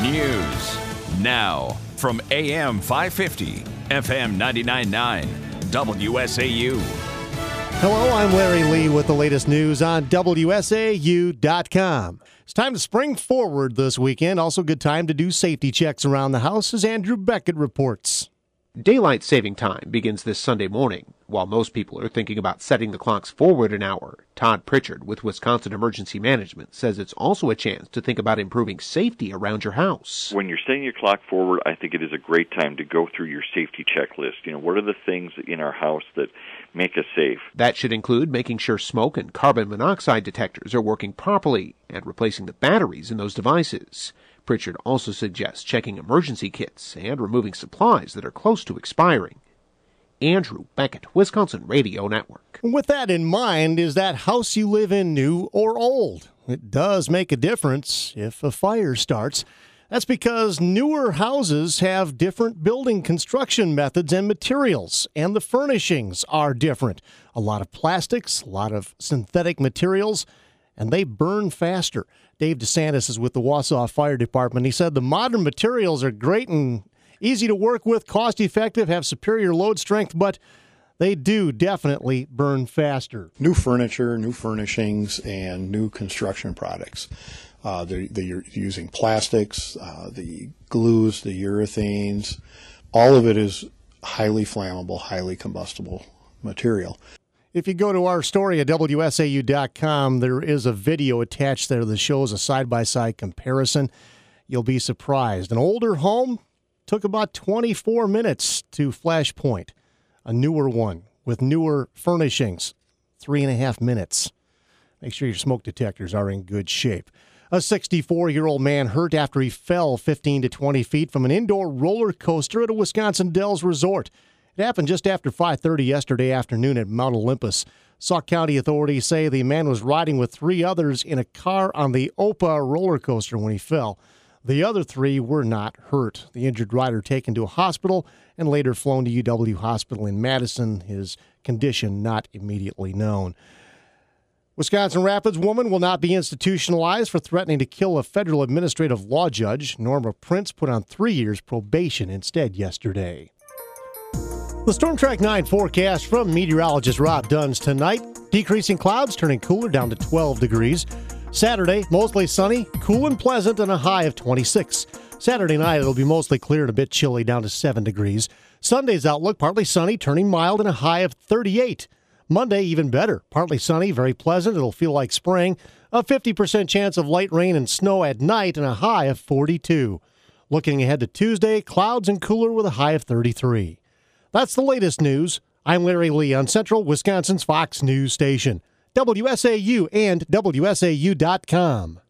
News. Now, from AM 550, FM 99.9, WSAU. Hello, I'm Larry Lee with the latest news on WSAU.com. It's time to spring forward this weekend. Also good time to do safety checks around the house, as Andrew Beckett reports. Daylight saving time begins this Sunday morning. While most people are thinking about setting the clocks forward an hour, Todd Pritchard with Wisconsin Emergency Management says it's also a chance to think about improving safety around your house. When you're setting your clock forward, I think it is a great time to go through your safety checklist. What are the things in our house that make us safe? That should include making sure smoke and carbon monoxide detectors are working properly and replacing the batteries in those devices. Pritchard also suggests checking emergency kits and removing supplies that are close to expiring. Andrew Beckett, Wisconsin Radio Network. With that in mind, is that house you live in new or old? It does make a difference if a fire starts. That's because newer houses have different building construction methods and materials, and the furnishings are different. A lot of plastics, a lot of synthetic materials, and they burn faster. Dave DeSantis is with the Wausau Fire Department. He said the modern materials are great and easy to work with, cost-effective, have superior load strength, but they do definitely burn faster. New furniture, new furnishings, and new construction products. They're using plastics, the glues, the urethanes. All of it is highly flammable, highly combustible material. If you go to our story at WSAU.com, there is a video attached there that shows a side-by-side comparison. You'll be surprised. An older home took about 24 minutes to flashpoint. A newer one with newer furnishings, 3.5 minutes. Make sure your smoke detectors are in good shape. A 64-year-old man hurt after he fell 15 to 20 feet from an indoor roller coaster at a Wisconsin Dells resort. It happened just after 5:30 yesterday afternoon at Mount Olympus. Sauk County authorities say the man was riding with 3 others in a car on the OPA roller coaster when he fell. The other 3 were not hurt. The injured rider taken to a hospital and later flown to UW Hospital in Madison. His condition not immediately known. Wisconsin Rapids woman will not be institutionalized for threatening to kill a federal administrative law judge. Norma Prince put on 3 years probation instead yesterday. The Storm Track 9 forecast from meteorologist Rob Duns tonight. Decreasing clouds, turning cooler down to 12 degrees. Saturday, mostly sunny, cool and pleasant, and a high of 26. Saturday night, it'll be mostly clear and a bit chilly, down to 7 degrees. Sunday's outlook, partly sunny, turning mild, and a high of 38. Monday, even better. Partly sunny, very pleasant. It'll feel like spring. A 50% chance of light rain and snow at night, and a high of 42. Looking ahead to Tuesday, clouds and cooler with a high of 33. That's the latest news. I'm Larry Lee on Central Wisconsin's Fox News Station, WSAU and WSAU.com.